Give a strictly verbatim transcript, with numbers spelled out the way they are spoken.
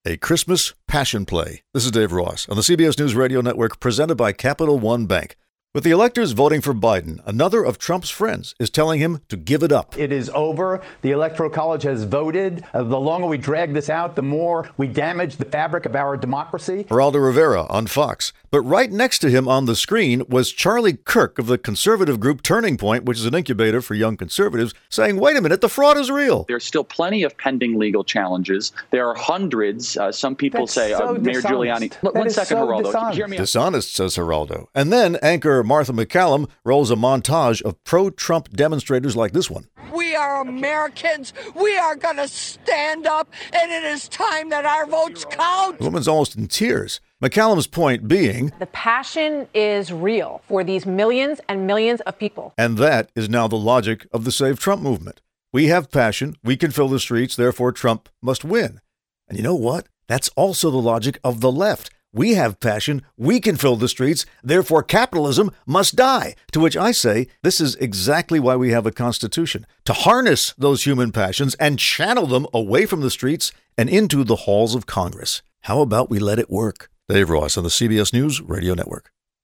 A Christmas Passion Play. This is Dave Ross on the C B S News Radio Network, presented by Capital One Bank. With the electors voting for Biden, another of Trump's friends is telling him to give it up. It is over. The Electoral College has voted. Uh, the longer we drag this out, the more we damage the fabric of our democracy. Geraldo Rivera on Fox. But right next to him on the screen was Charlie Kirk of the conservative group Turning Point, which is an incubator for young conservatives, saying, wait a minute, the fraud is real. There's still plenty of pending legal challenges. There are hundreds. Uh, some people That's say so uh, Mayor dishonest. Giuliani. That One is second, so Geraldo. dishonest. Hear me out. Dishonest, says Geraldo. And then anchor Martha McCallum rolls a montage of pro-Trump demonstrators like this one. We are Americans. We are going to stand up, and it is time that our votes count. The woman's almost in tears. McCallum's point being, the passion is real for these millions and millions of people. And that is now the logic of the Save Trump movement. We have passion, we can fill the streets, therefore Trump must win. And you know what? That's also the logic of the left. We have passion, we can fill the streets, therefore capitalism must die. To which I say, this is exactly why we have a constitution, to harness those human passions and channel them away from the streets and into the halls of Congress. How about we let it work? Dave Ross on the C B S News Radio Network.